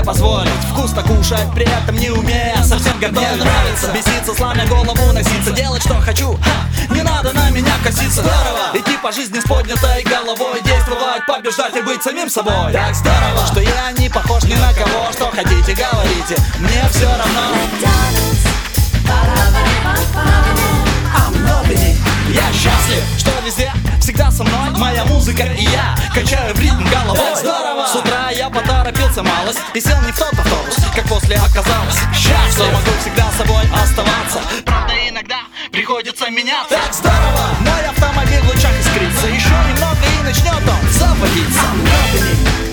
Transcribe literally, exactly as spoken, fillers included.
позволить вкусно кушать, при этом не умея совсем готовить. Мне нравится беситься, сломя голову, носиться, делать что хочу, ха, не надо на меня коситься. Здорово идти по жизни с поднятой головой, действовать, побеждать и быть самим собой. Так здорово, что я не похож ни на кого. Что хотите, говорите, мне все равно. Я счастлив, что везде всегда со мной моя музыка и я качаю в ритм головой. Так здорово! С утра я поторопился малость и сел не в тот автобус, как после оказалось. Счастлив, что могу всегда собой оставаться. Правда, иногда приходится меняться. Так здорово! Мой автомобиль в лучах искрится. Еще немного и начнет он заводиться.